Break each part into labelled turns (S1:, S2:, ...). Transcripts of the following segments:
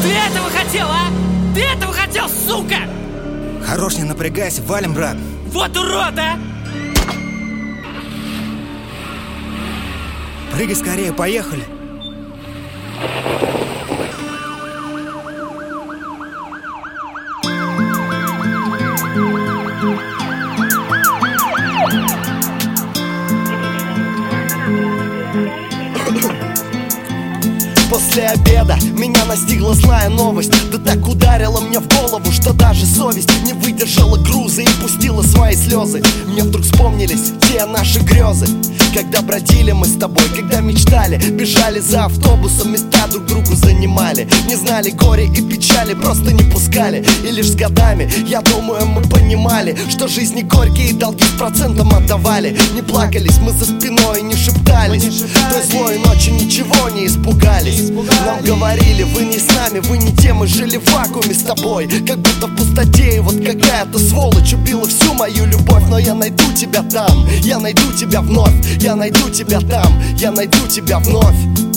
S1: Ты этого хотел, а? Ты этого хотел, сука!
S2: Хорош, не напрягайся, валим, брат.
S1: Вот урод, а!
S2: Прыгай скорее, поехали.
S3: После обеда меня настигла злая новость. Да так ударила мне в голову, что даже совесть не выдержала груза и пустила свои слезы. Мне вдруг вспомнились те наши грезы, когда бродили мы с тобой, когда мечтали, бежали за автобусом, места друг другу занимали. Не знали горя и печали, просто не пускали. И лишь с годами, я думаю, мы понимали, что жизни горькие долги с процентом отдавали. Не плакались мы за спиной, не шептались, той злой ночью ничего не испугались. Нам говорили, вы не с нами, вы не те, мы жили в вакууме с тобой, как будто в пустоте. И вот какая-то сволочь убила всю мою любовь. Но я найду тебя там, я найду тебя вновь, я найду тебя там, я найду тебя вновь.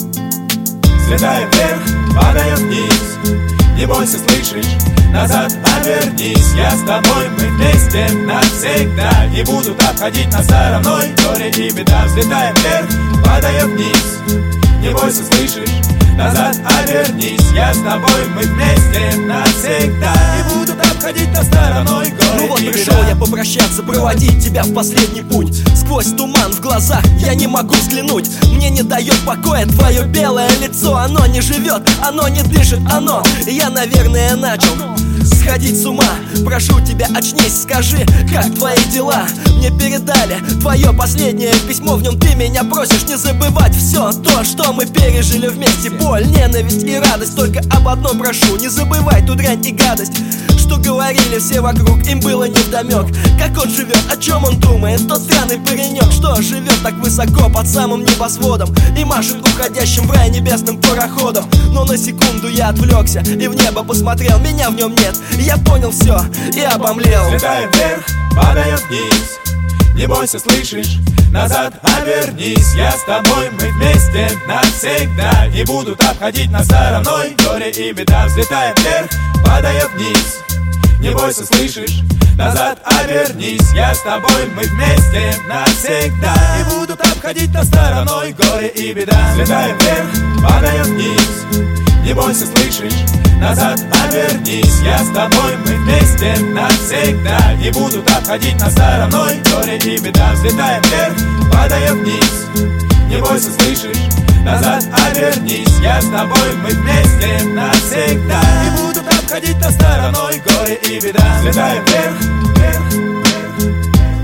S4: Взлетаем вверх, падаем вниз, не бойся, слышишь, назад обернись. Я с тобой, мы вместе навсегда. Не будут обходить нас стороной горе и беда. Взлетаем вверх, падаем вниз, не бойся, слышишь, назад обернись. Я с тобой, мы вместе навсегда. Не будут обходить нас стороной горе и беда.
S3: Ну вот пришел я попрощаться, проводить тебя в последний путь. Сквозь туман в глазах я не могу взглянуть. Мне не дает покоя твое белое лицо. Оно не живет, оно не дышит, оно. Я, наверное, начал сходить с ума. Прошу тебя, очнись, скажи, как твои дела? Мне передали твое последнее письмо. В нем ты меня просишь не забывать все то, что мы пережили вместе. Боль, ненависть и радость, только об одном прошу: не забывай ту дрянь и гадость, что говорили все вокруг, им было невдомек. Как он живет, о чем он думает, тот странный паренек, что живет так высоко под самым небосводом и машет уходящим в рай небесным пароходом. Но на секунду я отвлекся и в небо посмотрел, меня в нем нет. Я понял все и обомлел.
S4: Взлетаем вверх, падаем вниз, не бойся, слышишь, назад обернись. Я с тобой, мы вместе навсегда. Не будут обходить нас стороной горе и беда. Взлетаем вверх, падаем вниз, не бойся, слышишь, назад обернись. Я с тобой, мы вместе навсегда. Не будут обходить нас стороной горе и беда. Взлетаем вверх, падаем вниз, не бойся, слышишь, назад обернись. Я с тобой, мы вместе навсегда. Не будут обходить нас стороной горе и беда. Взлетаем вверх, падаем вниз, не бойся, слышишь, назад обернись. Я с тобой, мы вместе навсегда. Не будут обходить нас стороной горе и беда. Взлетаем вверх, вверх, вверх,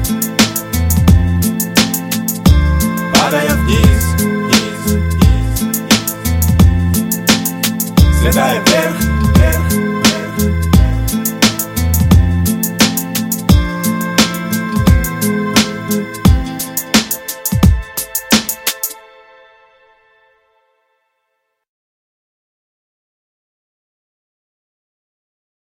S4: падаем вниз, вниз, вниз. Взлетаем вверх, вверх.